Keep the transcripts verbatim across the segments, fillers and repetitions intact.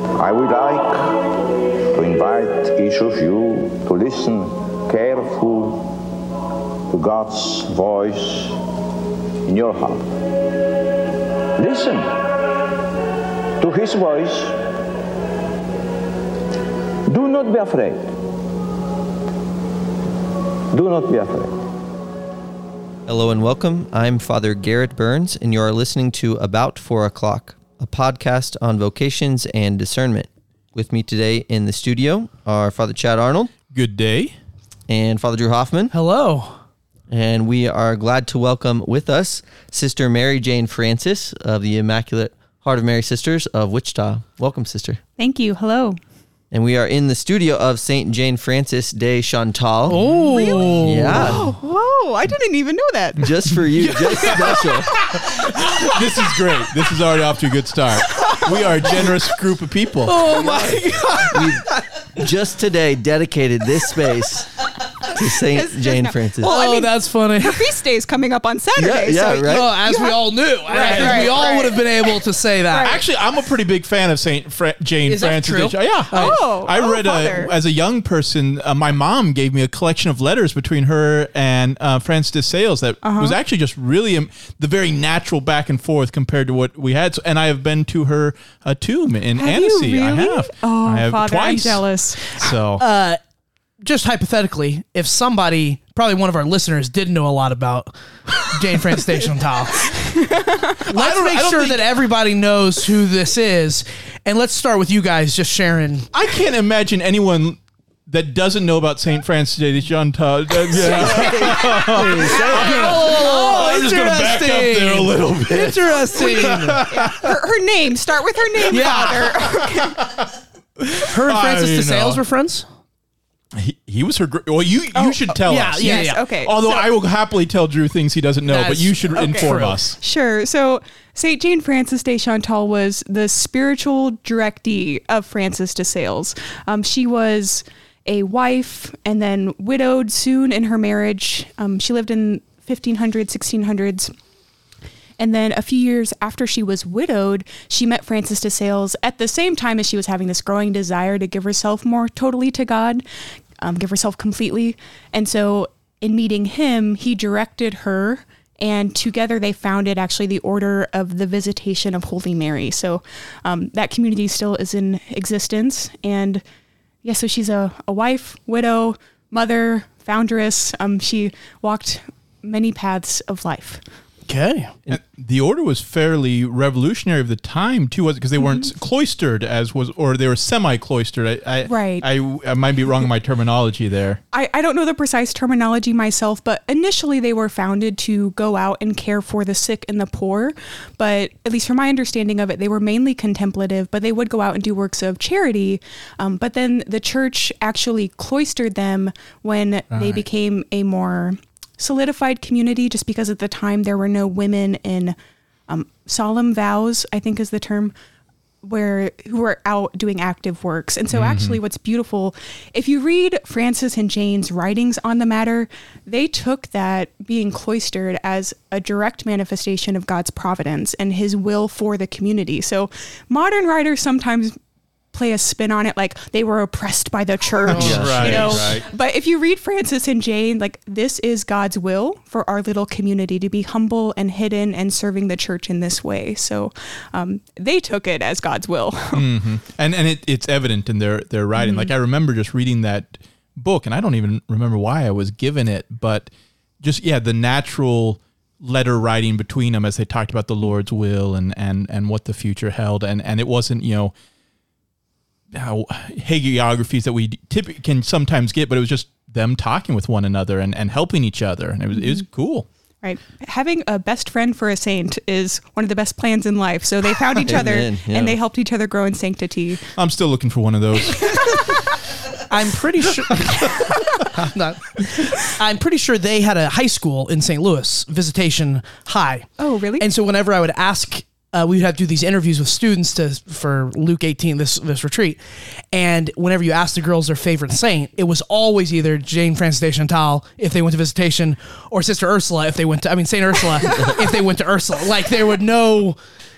I would like to invite each of you to listen carefully to God's voice in your heart. Listen to His voice. Do not be afraid. Do not be afraid. Hello and welcome. I'm Father Garrett Burns, and you are listening to About Four O'Clock, a podcast on vocations and discernment. With me today in the studio are Father Chad Arnold. Good day. And Father Drew Hoffman. Hello. And we are glad to welcome with us Sister Mary Jane Francis of the Immaculate Heart of Mary Sisters of Wichita. Welcome, Sister. Thank you. Hello. And we are in the studio of Saint Jane Francis de Chantal. Oh, really? Yeah. Whoa, whoa, I didn't even know that. Just for you, just special. This is great. This is already off to a good start. We are a generous group of people. Oh my God. We just today dedicated this space to Saint It's- Jane it's Francis. Well, I Oh, mean, that's funny. Her feast day is coming up on Saturday. Yeah, yeah, so right. Well, as You we have- all knew, as right, we all right. would have been able to say that. Actually, I'm a pretty big fan of Saint Fra- Jane Is that Francis. true? Yeah. Oh, I, I oh, read Father. a, as a young person, uh, my mom gave me a collection of letters between her and uh, Francis de Sales that Uh-huh. was actually just really um, the very natural back and forth compared to what we had. So, and I have been to her uh, tomb in Have Annecy. you I really? have. Oh, I have Father, twice. I'm jealous. So Uh, just hypothetically, if somebody, probably one of our listeners, didn't know a lot about Jane Francis de Chantal, let's don't- make I don't sure think- that everybody knows who this is. And let's start with you guys just sharing. I can't imagine anyone that doesn't know about Saint Francis de Chantal. Oh, I'm just going to back up there a little bit. Interesting. Her, her name. Start with her name, Yeah. Father. Her and I Francis de know. Sales were friends? He, he was her. Gr- well, you you should tell yeah, us. yeah, Yes, yeah. okay. Although so- I will happily tell Drew things he doesn't know, but That's- you should okay. inform True. us. Sure. So Saint Jane Francis de Chantal was the spiritual directee of Francis de Sales. Um, she was a wife and then widowed soon in her marriage. Um, she lived in fifteen hundreds, sixteen hundreds. And then a few years after she was widowed, she met Francis de Sales at the same time as she was having this growing desire to give herself more totally to God, um, give herself completely. And so in meeting him, he directed her, and together they founded actually the Order of the Visitation of Holy Mary. So um, that community still is in existence. And yeah, so she's a, a wife, widow, mother, foundress. Um, she walked many paths of life. Okay. And the order was fairly revolutionary of the time too, was because they weren't Mm-hmm. cloistered as was, or they were semi-cloistered. I, I, Right. I, I might be wrong in my terminology there. I, I don't know the precise terminology myself, but initially they were founded to go out and care for the sick and the poor. But at least from my understanding of it, they were mainly contemplative, but they would go out and do works of charity. Um, but then the church actually cloistered them when they Right. became a more solidified community, just because at the time there were no women in um, solemn vows, I think is the term, where who were out doing active works. And so actually what's beautiful, if you read Francis and Jane's writings on the matter, they took that being cloistered as a direct manifestation of God's providence and his will for the community. So modern writers sometimes play a spin on it, like they were oppressed by the church, Oh, right, you know. right. But if you read Francis and Jane, like this is God's will for our little community to be humble and hidden and serving the church in this way. So um, they took it as God's will. Mm-hmm. And and it, it's evident in their their writing. Mm-hmm. Like I remember just reading that book, and I don't even remember why I was given it, but just yeah, the natural letter writing between them as they talked about the Lord's will and and and what the future held, and and it wasn't, you know, how hagiographies that we typically can sometimes get, but it was just them talking with one another and, and helping each other, and it was it was cool. Right. Having a best friend for a saint is one of the best plans in life. So they found each other Amen, yeah. and they helped each other grow in sanctity. I'm still looking for one of those. I'm pretty sure. I'm not. I'm pretty sure they had a high school in Saint Louis, Visitation High. Oh, really? And so whenever I would ask, uh, we would have to do these interviews with students to for Luke eighteen, this this retreat. And whenever you asked the girls their favorite saint, it was always either Jane Francis de Chantal if they went to Visitation, or Sister Ursula if they went to. I mean Saint Ursula if they went to Ursula. Like there would no.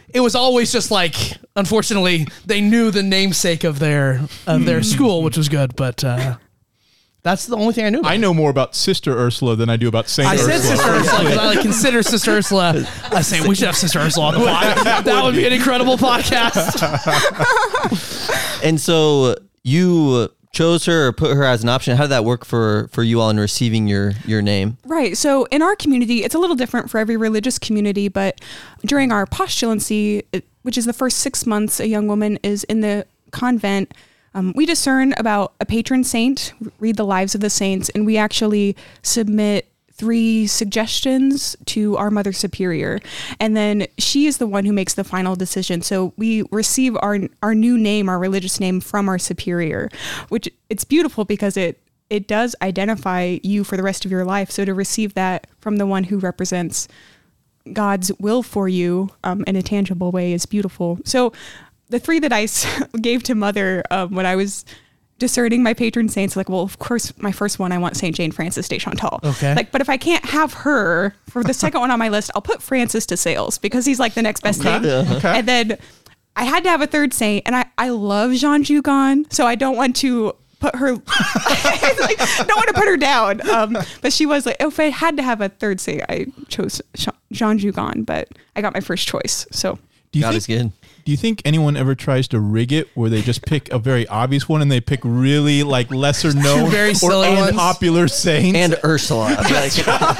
it was always just like, unfortunately, they knew the namesake of their of their school, which was good, but uh, that's the only thing I knew about. I know more about Sister Ursula than I do about Saint I Ursula. said Sister Ursula because I like consider Sister Ursula a saint. We should have Sister Ursula on the pod. That would be an incredible podcast. And so you chose her or put her as an option. How did that work for, for you all in receiving your, your name? Right. So in our community, it's a little different for every religious community, but during our postulancy, it- which is the first six months a young woman is in the convent, um, we discern about a patron saint, read the lives of the saints, and we actually submit three suggestions to our Mother Superior. And then she is the one who makes the final decision. So we receive our our new name, our religious name, from our superior, which it's beautiful because it it does identify you for the rest of your life. So to receive that from the one who represents God's will for you um, in a tangible way is beautiful. So the three that I gave to Mother um, when I was discerning my patron saints, like, well, of course, my first one, I want Saint Jane Frances de Chantal. Okay. Like, but if I can't have her for the second one on my list, I'll put Francis de Sales because he's like the next best Okay. thing. Yeah. Okay. And then I had to have a third saint, and I, I love Jean Jugon, so I don't want to put her, like, don't want to put her down. Um, but she was like, if I had to have a third saint, I chose Jean Jugon, but I got my first choice. So Do you God think, is good. Do you think anyone ever tries to rig it where they just pick a very obvious one and they pick really like lesser known very or silly ones. unpopular saints? And Ursula. Like,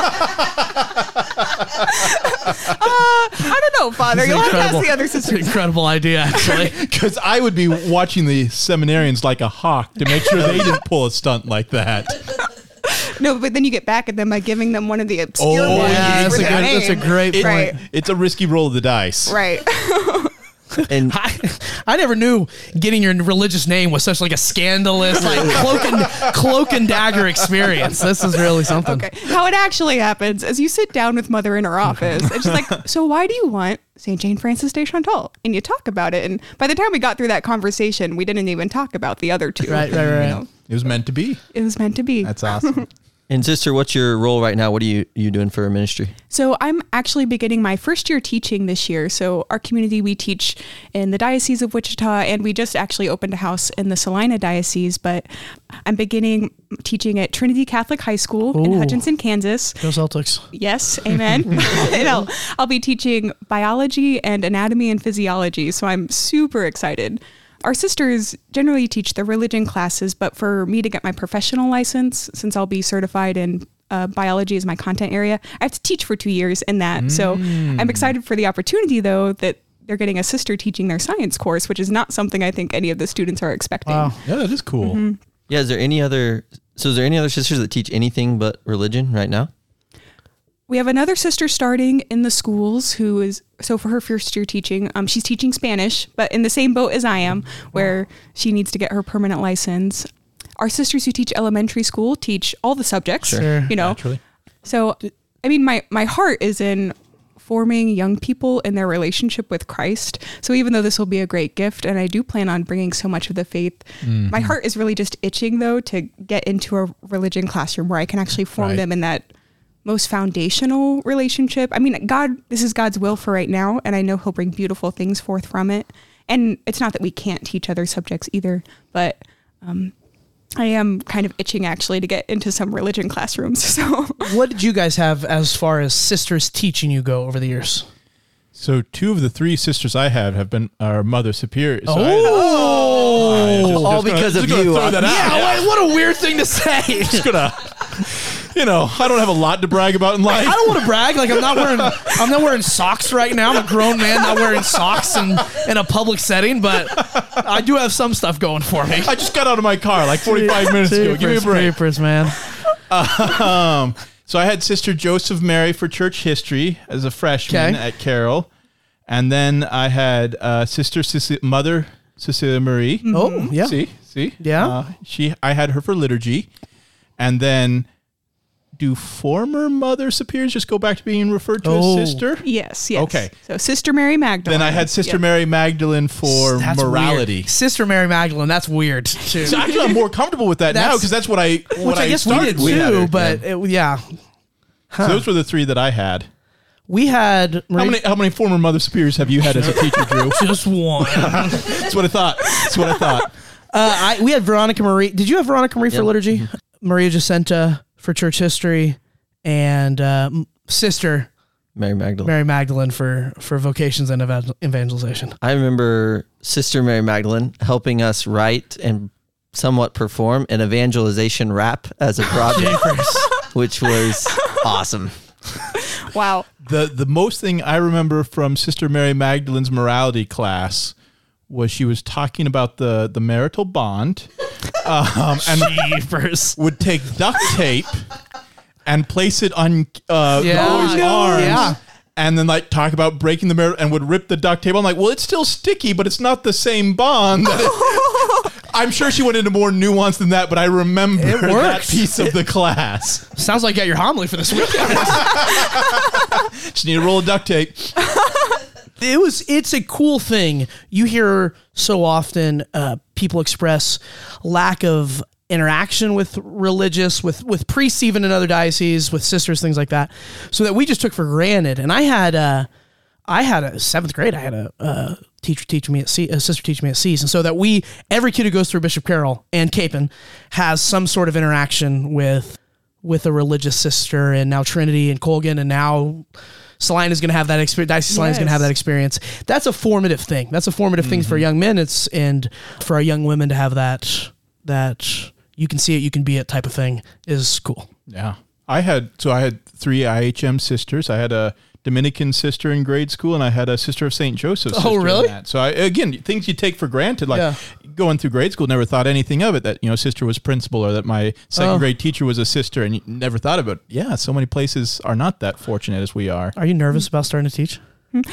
Uh, I don't know, Father. You'll have to ask the other It's an sisters. incredible idea, actually. Because I would be watching the seminarians like a hawk to make sure they didn't pull a stunt like that. No, but then you get back at them by giving them one of the obscure Oh, ones. yeah, that's for a their good- that's a name. great It- Right. It's a risky roll of the dice. Right. and I, I never knew getting your religious name was such like a scandalous, like cloak and cloak and dagger experience. This is really something. Okay. How it actually happens is you sit down with Mother in her office and she's like, so why do you want Saint Jane Frances de Chantal? And you talk about it. And by the time we got through that conversation, we didn't even talk about the other two. Right, right, right. You know, It was meant to be. it was meant to be. That's awesome. and sister, what's your role right now? What are you you doing for ministry? So I'm actually beginning my first year teaching this year. So our community, we teach in the Diocese of Wichita, and we just actually opened a house in the Salina Diocese, but I'm beginning teaching at Trinity Catholic High School in Ooh. Hutchinson, Kansas. Go Celtics. Yes, amen. And I'll, I'll be teaching biology and anatomy and physiology, so I'm super excited. Our sisters generally teach the religion classes, but for me to get my professional license, since I'll be certified in uh, biology as my content area, I have to teach for two years in that. So I'm excited for the opportunity, though, that they're getting a sister teaching their science course, which is not something I think any of the students are expecting. Wow. Yeah, that is cool. Yeah, is there any other so is there any other sisters that teach anything but religion right now? We have another sister starting in the schools who is, so for her first year teaching, um, she's teaching Spanish, but in the same boat as I am, where she needs to get her permanent license. Our sisters who teach elementary school teach all the subjects, Sure. you know. Naturally. So, I mean, my, my heart is in forming young people in their relationship with Christ. So even though this will be a great gift, and I do plan on bringing so much of the faith, my heart is really just itching, though, to get into a religion classroom where I can actually form Right. them in that most foundational relationship. I mean, God, this is God's will for right now, and I know he'll bring beautiful things forth from it. And it's not that we can't teach other subjects either, but um, I am kind of itching actually to get into some religion classrooms. So What did you guys have as far as sisters teaching you go over the years? So two of the three sisters I have have been our Mother Superiors. So I- Oh, I just- All just gonna- because just of gonna you. throw that out. yeah, wait, what a weird thing to say. Just gonna, you know, I don't have a lot to brag about in life. I don't want to brag. Like I'm not wearing, I'm not wearing socks right now. I'm a grown man not wearing socks in, in a public setting, but I do have some stuff going for me. I just got out of my car like forty-five minutes ago. Give me a break. Papers, man. Um, so I had Sister Joseph Mary for church history as a freshman Okay. at Carroll. And then I had uh, Sister Ceci- Mother Cecilia Marie. Oh, yeah. See, see? Yeah. Uh, she, I had her for liturgy. And then do former Mother Superiors just go back to being referred to Oh. as sister? yes, yes. Okay. So Sister Mary Magdalene. Then I had Sister Yep. Mary Magdalene for That's morality. weird. Sister Mary Magdalene. That's weird too. So actually, I'm more comfortable with that now That's- because that's what I what Which I guess we started did with. too, but it, yeah. So those were the three that I had. we had How many how many former Mother Superiors have you had as a teacher, Drew? just one. That's what I thought. That's what I thought. Uh, I, we had Veronica Marie. Did you have Veronica Marie for Yep. liturgy? Maria Jacinta for church history, and uh, m- sister Mary Magdalene. Mary Magdalene for, for vocations and evan- evangelization. I remember Sister Mary Magdalene helping us write and somewhat perform an evangelization rap as a project, which was awesome. Wow. The the most thing I remember from Sister Mary Magdalene's morality class was she was talking about the, the marital bond um, and Jeepers. would take duct tape and place it on uh, Yeah. the boy's Oh, no. arms. Yeah. And then like talk about breaking the marital and would rip the duct tape. I'm like, well, it's still sticky, but it's not the same bond. I'm sure she went into more nuance than that, but I remember It that works. piece of the class. Sounds like you got your homily for this weekend. Just need a roll of duct tape. it was it's a cool thing. You hear so often uh, people express lack of interaction with religious, with with priests, even in other dioceses, with sisters, things like that. So that we just took for granted. And I had uh, I had a seventh grade. I had a uh, teacher teaching me at C, a sister teaching me at C's, and so that we every kid who goes through Bishop Carroll and Capon has some sort of interaction with with a religious sister, and now Trinity and Colgan, and now Salina's going to have that experience. Diocese Salina's going to have Yes. that experience. That's a formative thing. That's a formative thing for young men. It's and for our young women to have that that you can see it, you can be it type of thing is cool. Yeah. I had, so I had three I H M sisters. I had a Dominican sister in grade school, and I had a sister of Saint Joseph. Oh, sister in really? that. So I, again, things you take for granted, like Yeah. going through grade school, never thought anything of it, that, you know, sister was principal or that my second Oh. grade teacher was a sister, and you never thought about it. Yeah. So many places are not that fortunate as we are. Are you nervous about starting to teach?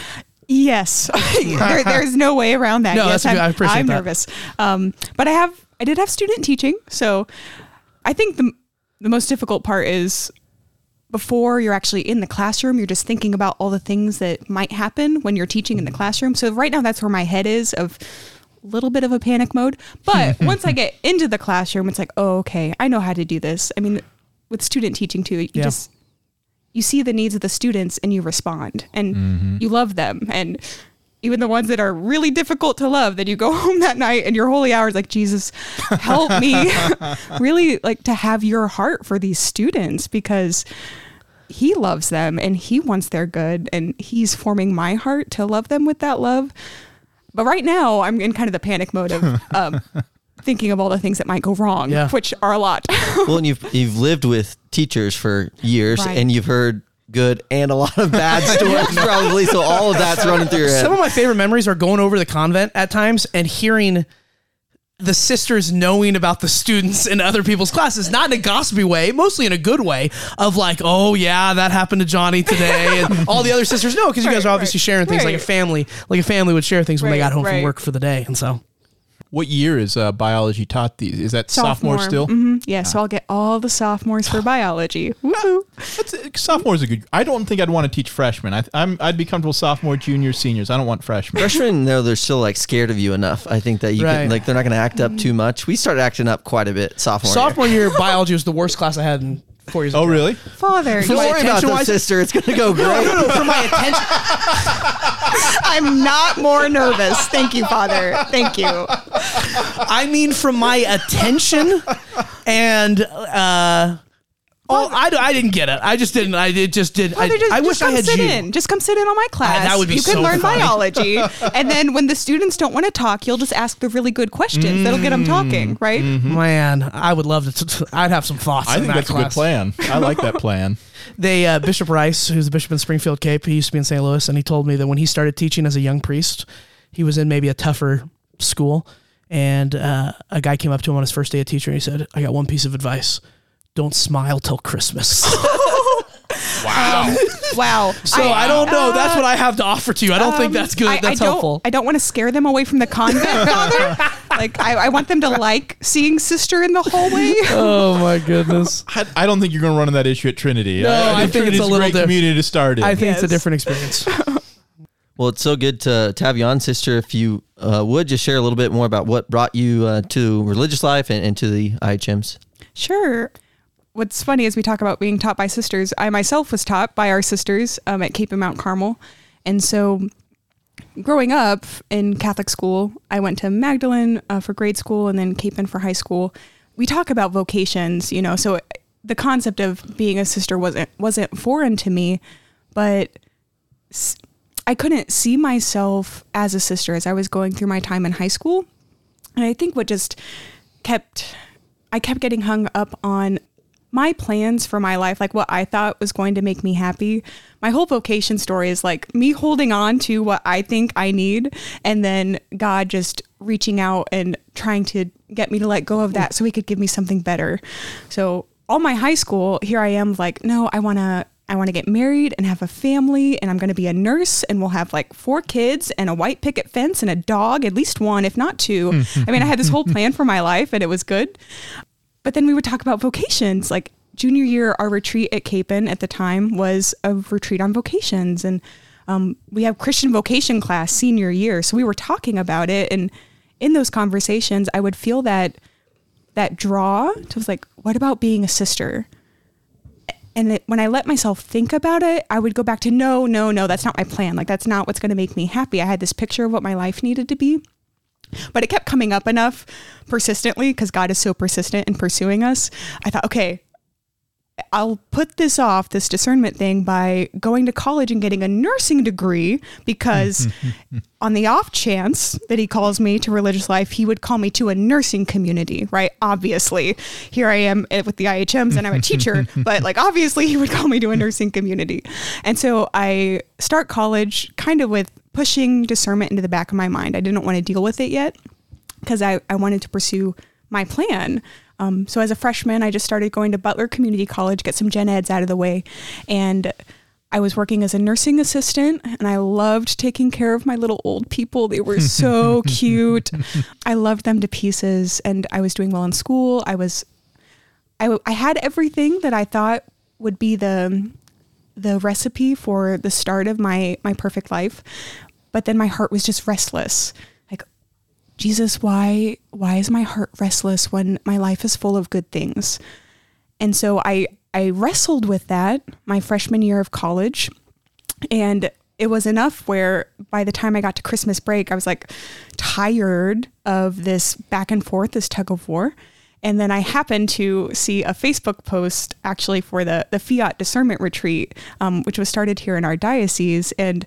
Yes, there, there's no way around that. No, yes, that's okay. I'm, I appreciate I'm that. nervous, um, but I have I did have student teaching, so I think the the most difficult part is before you're actually in the classroom, you're just thinking about all the things that might happen when you're teaching in the classroom. So right now, that's where my head is, of a little bit of a panic mode. But once I get into the classroom, it's like, oh, okay, I know how to do this. I mean, with student teaching too, you Yeah. just you see the needs of the students and you respond and you love them. And even the ones that are really difficult to love, then you go home that night and your holy hour is like, Jesus, help me really like to have your heart for these students, because he loves them and he wants their good, and he's forming my heart to love them with that love. But right now I'm in kind of the panic mode of um, thinking of all the things that might go wrong, Yeah. which are a lot. Well, and you've you've lived with teachers for years, Right. and you've heard good and a lot of bad stories probably. So all of that's running through your head. Some of my favorite memories are going over the convent at times and hearing the sisters knowing about the students in other people's classes, not in a gossipy way, mostly in a good way, of like, oh yeah, that happened to Johnny today, and all the other sisters know, because you guys are Right, obviously right, sharing things like a right. family, like a family would share things when they Right, got home from right. work for the day, and so What year is uh, biology taught these? Is that sophomore, still? Mhm. Yeah, so I'll get all the sophomores for biology. Woohoo. That's, sophomore is a good. I don't think I'd want to teach freshmen. I, I'm I'd be comfortable sophomore, juniors, seniors. I don't want freshmen. Freshmen, though, they're still like scared of you enough. I think that you Right. can, like, they're not going to act up too much. We started acting up quite a bit sophomore. year. sophomore year biology was the worst class I had in four years. Oh, ago. really? Father, Don't you- worry about attention them, wise- sister. It's going to go great. No, no, for my attention. I'm not more nervous. Thank you, Father. Thank you. I mean, from my attention and uh, oh, I, I didn't get it. I just didn't. I did just did. I, Father, just, I just wish I come had sit you. in. Just come sit in on my class. that would be you can so learn funny. biology, and then when the students don't want to talk, you'll just ask the really good questions that'll get them talking. Right? Man, I would love to. T- I'd have some thoughts. I in think that that's a class. good plan. I like that plan. They uh, Bishop Rice, who's the bishop in Springfield Cape, he used to be in Saint Louis, and he told me that when he started teaching as a young priest, he was in maybe a tougher school, and uh, a guy came up to him on his first day of teaching, and he said, "I got one piece of advice: don't smile till Christmas." Wow. Wow. So I, don't know. That's what I have to offer to you. I don't think that's good. Um, I, that's I helpful. Don't, I don't want to scare them away from the convent, Father. Like I, I want them to like seeing Sister in the hallway. Oh my goodness. I, I don't think you're going to run into that issue at Trinity. No, I think Trinity's it's a little great diff- community to start in. I think it's a Yes. different experience. Well, it's so good to, to have you on, sister. If you uh, would just share a little bit more about what brought you uh, to religious life and, and to the I H Ms. Sure. what's funny is we talk about being taught by sisters. I myself was taught by our sisters um, at Cape and Mount Carmel. And so growing up in Catholic school, I went to Magdalene uh, for grade school and then Cape and for high school. We talk about vocations, you know, so the concept of being a sister wasn't wasn't foreign to me, but I couldn't see myself as a sister as I was going through my time in high school. And I think what just kept, I kept getting hung up on my plans for my life, like what I thought was going to make me happy. My whole vocation story is like me holding on to what I think I need, and then God just reaching out and trying to get me to let go of that so he could give me something better. So all my high school, here I am like, no, I want to, I want to get married and have a family, and I'm going to be a nurse, and we'll have like four kids and a white picket fence and a dog, at least one, if not two. I mean, I had this whole plan for my life and it was good. But then we would talk about vocations. Like junior year, our retreat at Capen at the time was a retreat on vocations. And um, we have Christian vocation class senior year. So we were talking about it. And in those conversations, I would feel that that draw to was like, what about being a sister? And it, when I let myself think about it, I would go back to, no, no, no, that's not my plan. Like, that's not what's going to make me happy. I had this picture of what my life needed to be. But it kept coming up enough persistently because God is so persistent in pursuing us. I thought, okay, I'll put this off, this discernment thing, by going to college and getting a nursing degree, because on the off chance that he calls me to religious life, he would call me to a nursing community, right? Obviously, here I am with the I H Ms and I'm a teacher, but like obviously he would call me to a nursing community. And so I start college kind of with pushing discernment into the back of my mind. I didn't want to deal with it yet because I, I wanted to pursue my plan. Um, so as a freshman, I just started going to Butler Community College, get some gen eds out of the way. And I was working as a nursing assistant, and I loved taking care of my little old people. They were so cute. I loved them to pieces, and I was doing well in school. I was, I, I had everything that I thought would be the, the recipe for the start of my, my perfect life. But then my heart was just restless. Like, Jesus, why, why is my heart restless when my life is full of good things? And so I, I wrestled with that my freshman year of college, and it was enough where by the time I got to Christmas break, I was like tired of this back and forth, this tug of war. And then I happened to see a Facebook post actually for the, the Fiat Discernment Retreat, um, which was started here in our diocese. And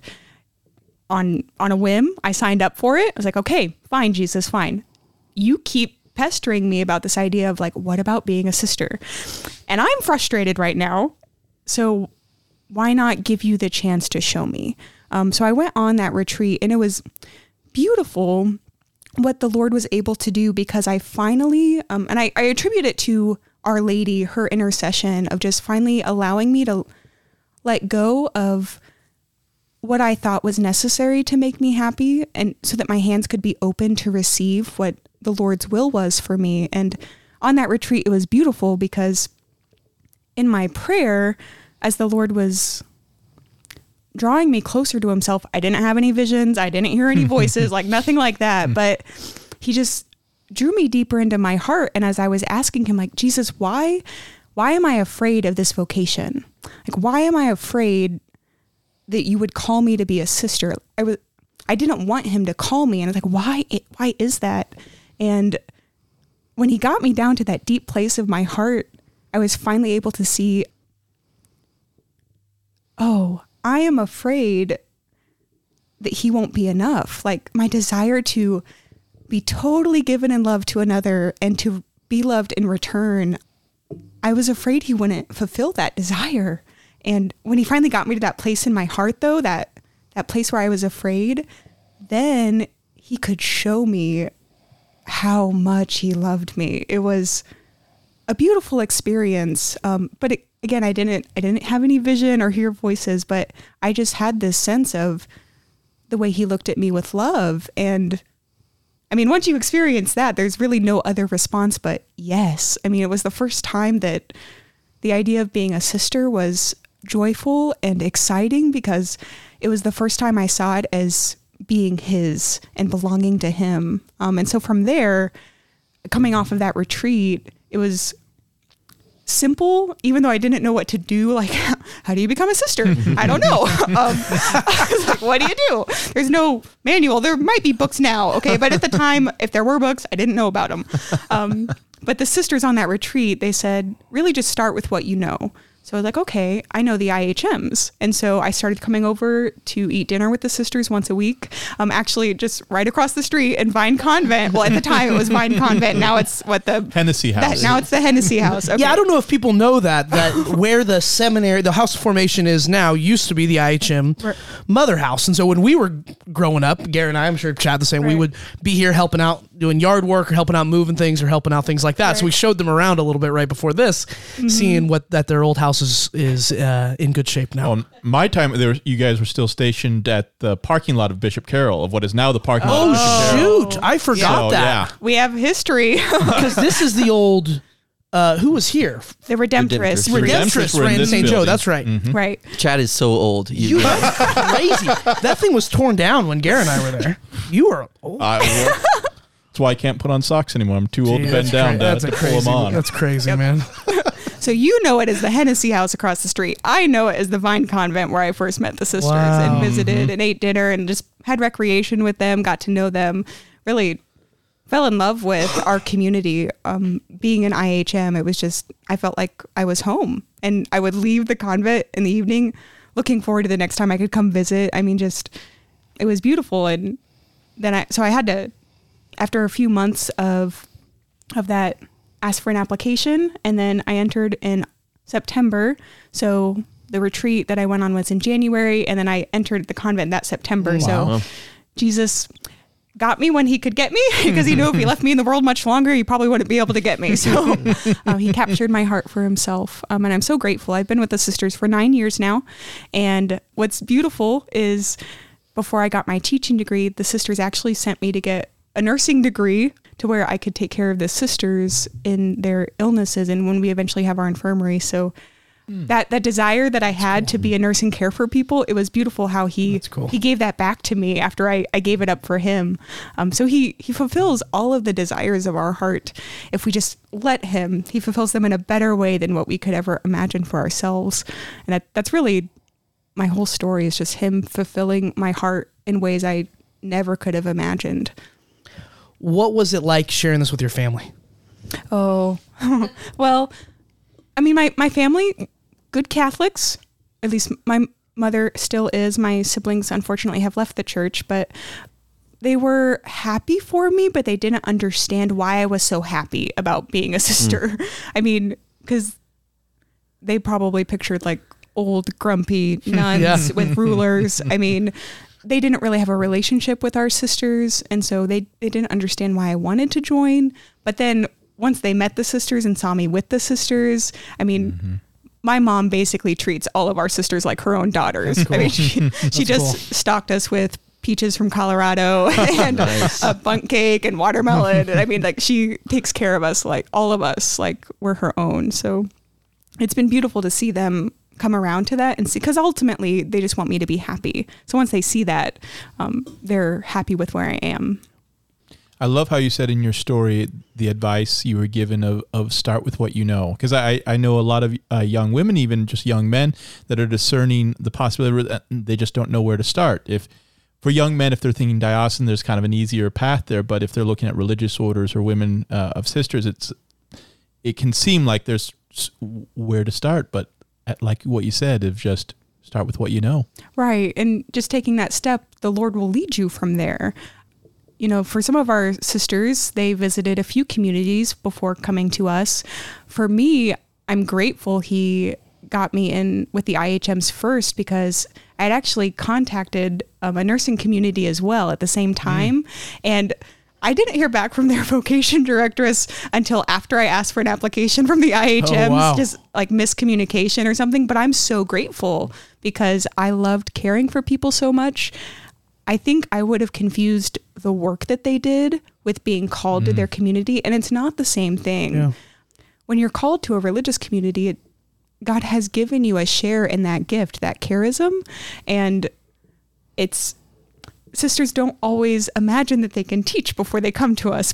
on, on a whim, I signed up for it. I was like, okay, fine, Jesus, fine. You keep pestering me about this idea of like, what about being a sister? And I'm frustrated right now. So why not give you the chance to show me? Um, so I went on that retreat, and it was beautiful what the Lord was able to do, because I finally, um, and I, I attribute it to Our Lady, her intercession of just finally allowing me to let go of what I thought was necessary to make me happy, and so that my hands could be open to receive what the Lord's will was for me. And on that retreat, it was beautiful because in my prayer, as the Lord was drawing me closer to himself, I didn't have any visions. I didn't hear any voices, like nothing like that. But he just drew me deeper into my heart. And as I was asking him, like, Jesus, why, why am I afraid of this vocation? Like, why am I afraid that you would call me to be a sister? I was, I didn't want him to call me. And I was like, why, why is that? And when he got me down to that deep place of my heart, I was finally able to see, oh, I am afraid that he won't be enough. Like, my desire to be totally given in love to another and to be loved in return, I was afraid he wouldn't fulfill that desire. And when he finally got me to that place in my heart, though, that, that place where I was afraid, then he could show me how much he loved me. It was a beautiful experience. Um, but it, again, I didn't, I didn't have any vision or hear voices, but I just had this sense of the way he looked at me with love. And I mean, once you experience that, there's really no other response but yes. I mean, it was the first time that the idea of being a sister was joyful and exciting, because it was the first time I saw it as being his and belonging to him. Um, and so from there, coming off of that retreat, it was simple, even though I didn't know what to do. Like, how do you become a sister? I don't know. Um, I was like, what do you do? There's no manual. There might be books now. Okay. But at the time, if there were books, I didn't know about them. Um, but the sisters on that retreat, they said, really just start with what you know. So I was like, okay, I know the I H Ms. And so I started coming over to eat dinner with the sisters once a week. Um, actually, just right across the street in Vine Convent. Well, at the time it was Vine Convent. Now it's what the Hennessy House. That, now it's the Hennessy House. Okay. Yeah, I don't know if people know that, that where the seminary, the house of formation is now, used to be the I H M Right. mother house. And so when we were growing up, Gary and I, I'm sure Chad the same, we Right. would be here helping out, doing yard work or helping out moving things or helping out things like that. So Right. we showed them around a little bit right before this, Mm-hmm. seeing what that their old house is, is uh, in good shape now. On my time, there you guys were still stationed at the parking lot of Bishop Carroll, of what is now the parking lot of Bishop Carroll. Oh, shoot. I forgot So, that. yeah. We have history. Because this is the old, uh, who was here? The Redemptorists. Redemptorists. Redemptorists were in ran in this Saint Joe. building. That's right. Right. Chad is so old. You You, are crazy. That thing was torn down when Gary and I were there. You were old. I, that's why I can't put on socks anymore. I'm too old Gee, to bend that's down cra- to, that's to a pull crazy, them on. That's crazy, man. So you know it as the Hennessy House across the street. I know it as the Vine Convent where I first met the sisters Wow. and visited and ate dinner and just had recreation with them, got to know them, really fell in love with our community. Um, being in I H M, it was just, I felt like I was home. And I would leave the convent in the evening looking forward to the next time I could come visit. I mean, just, it was beautiful. And then I, so I had to, after a few months of, of that, ask for an application, and then I entered in September. So the retreat that I went on was in January, and then I entered the convent that September. Wow. So Jesus got me when he could get me, because he knew if he left me in the world much longer, he probably wouldn't be able to get me. So um, he captured my heart for himself. Um, and I'm so grateful. I've been with the sisters for nine years now. And what's beautiful is before I got my teaching degree, the sisters actually sent me to get a nursing degree to where I could take care of the sisters in their illnesses and when we eventually have our infirmary. So mm. that, that desire that I had cool. to be a nurse and care for people, it was beautiful how he, cool. he gave that back to me after I, I gave it up for him. Um, so he, he fulfills all of the desires of our heart. If we just let him, he fulfills them in a better way than what we could ever imagine for ourselves. And that, that's really my whole story, is just him fulfilling my heart in ways I never could have imagined. What was it like sharing this with your family? Oh, well, I mean, my, my family, good Catholics, at least my mother still is. My siblings, unfortunately, have left the church, but they were happy for me, but they didn't understand why I was so happy about being a sister. Mm. I mean, because they probably pictured like old grumpy nuns yeah. with rulers. I mean, they didn't really have a relationship with our sisters, and so they, they didn't understand why I wanted to join. But then once they met the sisters and saw me with the sisters, I mean, mm-hmm. my mom basically treats all of our sisters like her own daughters. Cool. I mean, she, she just cool. stocked us with peaches from Colorado and nice. a bundt cake and watermelon. And I mean, like, she takes care of us, like all of us, like we're her own. So it's been beautiful to see them come around to that and see, because ultimately they just want me to be happy. So once they see that, um, they're happy with where I am. I love how you said in your story the advice you were given of, of start with what you know. Because I, I know a lot of uh, young women, even just young men, that are discerning the possibility that they just don't know where to start. If for young men, if they're thinking diocesan, there's kind of an easier path there. But if they're looking at religious orders or women uh, of sisters, it's it can seem like there's where to start. But at, like what you said, of just start with what you know. Right. And just taking that step, the Lord will lead you from there. You know, for some of our sisters, they visited a few communities before coming to us. For me, I'm grateful he got me in with the I H Ms first, because I had actually contacted um, a nursing community as well at the same time. Mm. And I didn't hear back from their vocation directress until after I asked for an application from the I H Ms, oh, wow. just like miscommunication or something. But I'm so grateful, because I loved caring for people so much. I think I would have confused the work that they did with being called mm. to their community. And it's not the same thing. Yeah. When you're called to a religious community, it, God has given you a share in that gift, that charism. And it's, sisters don't always imagine that they can teach before they come to us, but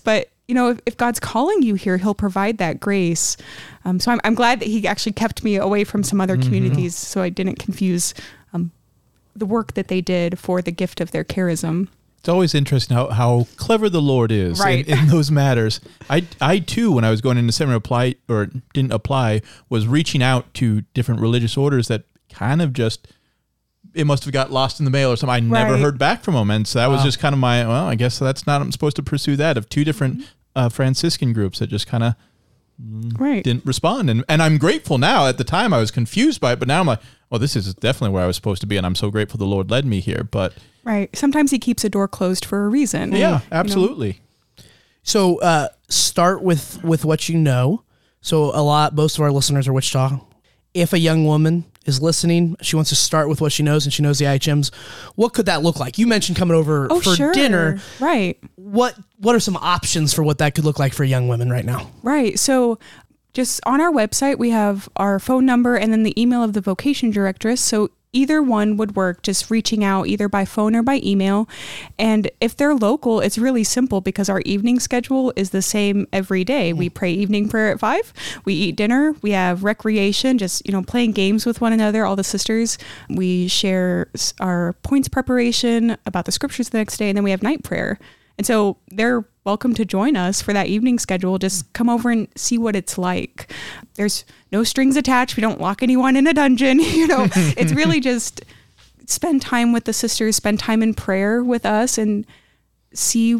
you know, if, if God's calling you here, he'll provide that grace. Um, so I'm, I'm glad that he actually kept me away from some other mm-hmm. communities so I didn't confuse um, the work that they did for the gift of their charism. It's always interesting how, how clever the Lord is right. in, in those matters. I, I too, when I was going into seminary, apply or didn't apply, was reaching out to different religious orders that kind of just, it must have got lost in the mail or something. I never right. heard back from them. And so that wow. was just kind of my, well, I guess that's not, I'm supposed to pursue that, of two different uh, Franciscan groups that just kind of right. didn't respond. And and I'm grateful now. At the time, I was confused by it, but now I'm like, well, this is definitely where I was supposed to be. And I'm so grateful the Lord led me here. But right. Sometimes he keeps a door closed for a reason. Yeah, absolutely. You know? So uh, start with, with what you know. So a lot, most of our listeners are Wichita. If a young woman is listening, she wants to start with what she knows and she knows the I H Ms, what could that look like? You mentioned coming over oh, for sure. dinner. Right. What What are some options for what that could look like for young women right now? Right. So just on our website, we have our phone number and then the email of the vocation directress. So either one would work, just reaching out either by phone or by email. And if they're local, it's really simple because our evening schedule is the same every day. We pray evening prayer at five, we eat dinner, we have recreation, just, you know, playing games with one another, all the sisters. We share our points preparation about the scriptures the next day, and then we have night prayer. And so they're welcome to join us for that evening schedule. Just come over and see what it's like. There's no strings attached. We don't lock anyone in a dungeon. You know, it's really just spend time with the sisters, spend time in prayer with us, and see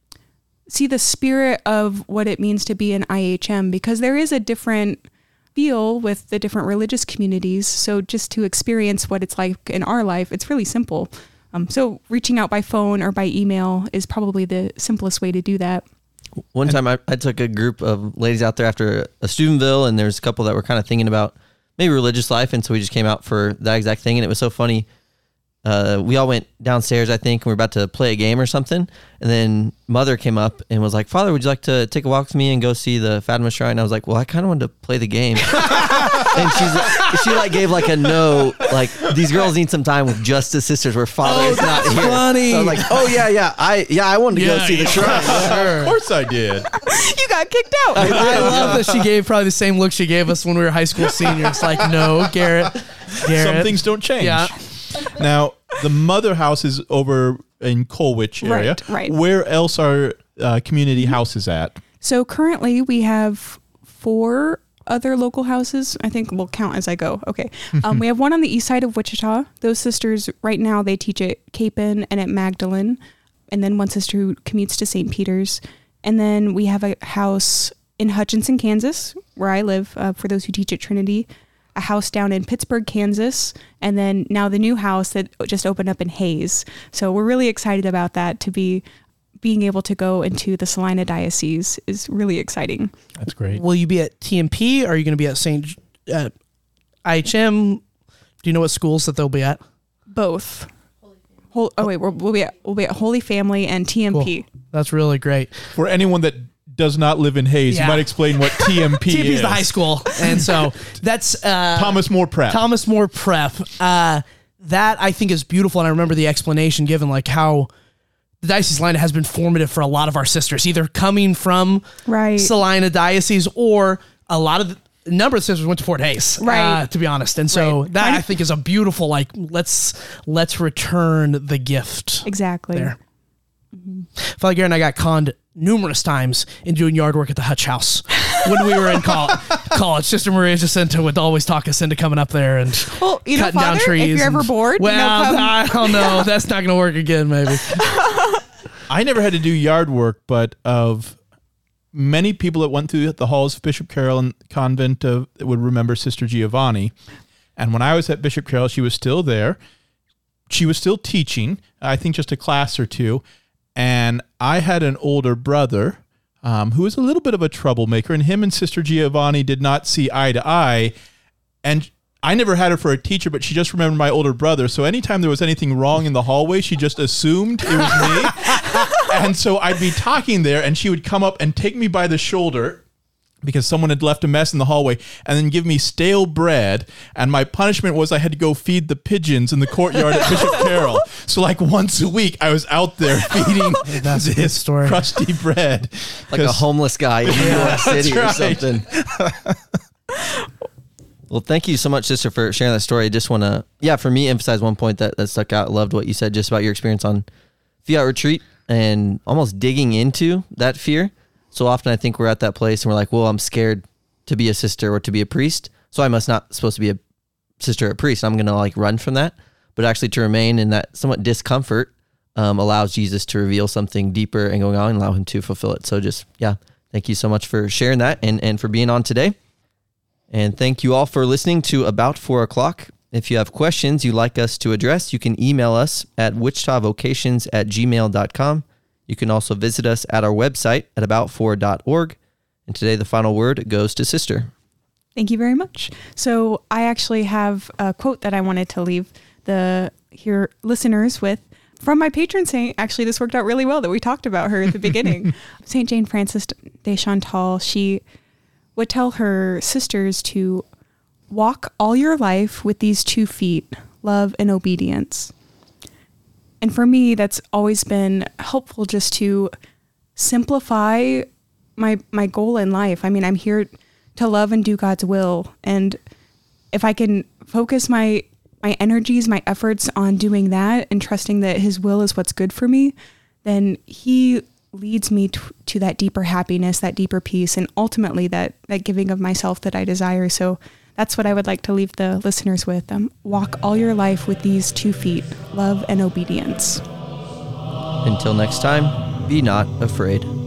see the spirit of what it means to be an I H M, because there is a different feel with the different religious communities. So just to experience what it's like in our life, it's really simple. Um, so reaching out by phone or by email is probably the simplest way to do that. One time I, I took a group of ladies out there after a Steubenville, and there's a couple that were kind of thinking about maybe religious life. And so we just came out for that exact thing. And it was so funny. Uh, we all went downstairs, I think, and we were about to play a game or something. And then Mother came up and was like, Father, would you like to take a walk with me and go see the Fatima Shrine? And I was like, well, I kind of wanted to play the game. And she's like, she like gave like a no, like these girls need some time with just the sisters where Father is oh, not here. Funny. So I was like, oh yeah, yeah, I yeah, I wanted to yeah, go see the yeah, shrine. Sure. Of course I did. You got kicked out. I, I love that she gave probably the same look she gave us when we were high school seniors. Like, no, Garrett, Garrett. Some things don't change. Yeah. Now, the Mother House is over in Colwich area. Right, right. Where else are uh, community houses at? So currently we have four other local houses. I think we'll count as I go. Okay. Um, we have one on the east side of Wichita. Those sisters right now, they teach at Capon and at Magdalene. And then one sister who commutes to Saint Peter's. And then we have a house in Hutchinson, Kansas, where I live, uh, for those who teach at Trinity. A house down in Pittsburgh, Kansas, and then now the new house that just opened up in Hayes. So we're really excited about that. To be being able to go into the Salina Diocese is really exciting. That's great. Will you be at T M P? Or are you going to be at Saint uh, I H M? Do you know what schools that they'll be at? Both. Hol- oh wait, we'll, we'll be at we'll be at Holy Family and T M P. Cool. That's really great. For anyone that does not live in Hayes, Yeah. you might explain what T M P T M P is. is the high school, and so that's uh, Thomas More Prep. Thomas More Prep. Uh, that I think is beautiful, and I remember the explanation given, like how the Diocese Salina has been formative for a lot of our sisters, either coming from Right. Salina Diocese or a lot of the a number of sisters went to Fort Hayes, Right. uh, to be honest. And so Right. that Kind I of- think is a beautiful, like, let's let's return the gift Exactly. there. Father Garrett and I got conned numerous times in doing yard work at the Hutch House when we were in col- college. Sister Maria Jacinta would always talk us into coming up there and Well, you know, cutting down Father, trees. if you're ever and- bored, well, you know, come- I don't know. That's not going to work again, maybe. I never had to do yard work, but of many people that went through the halls of Bishop Carroll and convent of, would remember Sister Giovanni. And when I was at Bishop Carroll, she was still there. She was still teaching, I think just a class or two. And I had an older brother um, who was a little bit of a troublemaker, and him and Sister Giovanni did not see eye to eye. And I never had her for a teacher, but she just remembered my older brother. So anytime there was anything wrong in the hallway, she just assumed it was me. And so I'd be talking there, and she would come up and take me by the shoulder because someone had left a mess in the hallway, and then give me stale bread. And my punishment was I had to go feed the pigeons in the courtyard at Bishop Carroll. So like once a week, I was out there feeding That's a good this story. crusty bread. Like a homeless guy in New York City or right. something. Well, thank you so much, sister, for sharing that story. I just want to, yeah, for me, emphasize one point that, that stuck out. Loved what you said just about your experience on Fiat Retreat and almost digging into that fear. So often I think we're at that place and we're like, well, I'm scared to be a sister or to be a priest, so I must not supposed to be a sister or a priest. I'm going to like run from that. But actually to remain in that somewhat discomfort um, allows Jesus to reveal something deeper and going on and allow him to fulfill it. So just, yeah, thank you so much for sharing that and, and for being on today. And thank you all for listening to About Four O'Clock. If you have questions you'd like us to address, you can email us at wichita vocations at gmail dot com. You can also visit us at our website at about four dot org. And today the final word goes to Sister. Thank you very much. So I actually have a quote that I wanted to leave the here listeners with from my patron saint. Actually, this worked out really well that we talked about her at the beginning. Saint Jane Frances de Chantal, she would tell her sisters to walk all your life with these two feet, love and obedience. And for me, that's always been helpful just to simplify my my goal in life. I mean, I'm here to love and do God's will. And if I can focus my my energies, my efforts on doing that and trusting that his will is what's good for me, then he leads me to, to that deeper happiness, that deeper peace, and ultimately that that giving of myself that I desire. So that's what I would like to leave the listeners with. Um, walk all your life with these two feet, love and obedience. Until next time, be not afraid.